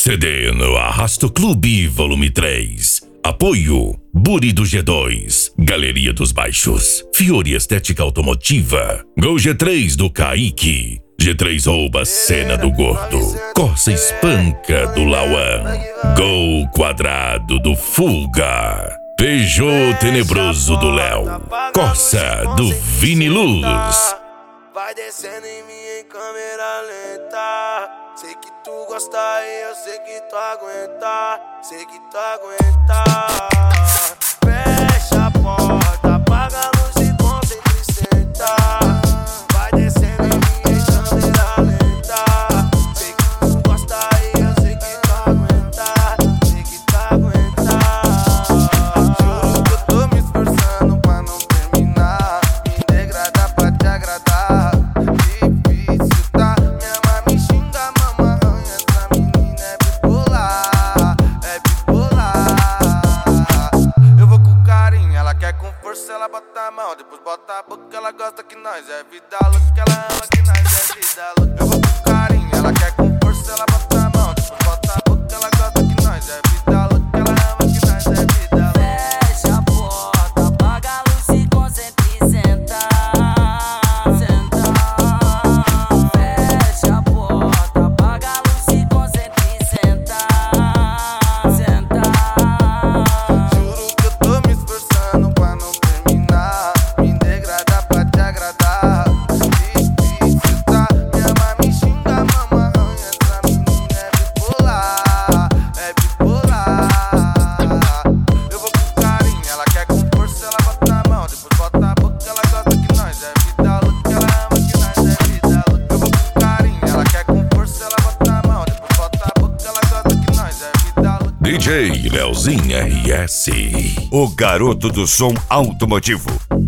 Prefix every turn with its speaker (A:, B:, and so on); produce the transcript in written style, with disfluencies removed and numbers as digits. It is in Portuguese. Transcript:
A: CD no Arrasto Clube Volume 3. Apoio Buri do G2, Galeria dos Baixos, Fiore Estética Automotiva, Gol G3 do Kaique, G3 Rouba Cena do Gordo, Corsa Espanca do Lauan, Gol Quadrado do Fulga, Peugeot Tenebroso do Léo, Corsa do Vini Luz.
B: Vai descendo em mim em câmera lenta. Sei que tu gosta e eu sei que tu aguenta. Sei que tu aguenta. Fecha a porta, apaga a luz e concentra e senta. Vai descendo em mim em câmera lenta. Sei que tu gosta e eu sei que tu aguenta. Sei que tu aguenta. Juro que eu tô me esforçando pra não terminar. Me degradar pra te agradar. Ela bota a mão, depois bota a boca. Ela gosta que nós é vida louca. Que ela ama que nós é vida louca. Eu vou com carinho, ela quer com força. Ela bota a mão, depois bota a boca. Ela gosta que nós é vida louca. Que ela ama que nós é vida louca.
C: Fecha a porta, apaga a luz, se concentra e senta. Senta. Fecha a porta, apaga a luz, se concentra e senta. Senta.
B: Juro que eu tô me esforçando pra não terminar. Me degradar pra te agradar. Difícil tá, me ama, me xinga, mama, arranha. Essa menina é bipolar, é bipolar. Eu vou com carinho, ela quer com força. Ela bota a mão, depois bota a boca. Ela gosta que nós é vida louca. Ela ama que nós é vida louca. Eu vou com carinho, ela quer com força. Ela bota a mão, depois bota a boca. Ela gosta que nós é vida louca.
A: DJ Leozinho RS.
D: O garoto do som automotivo.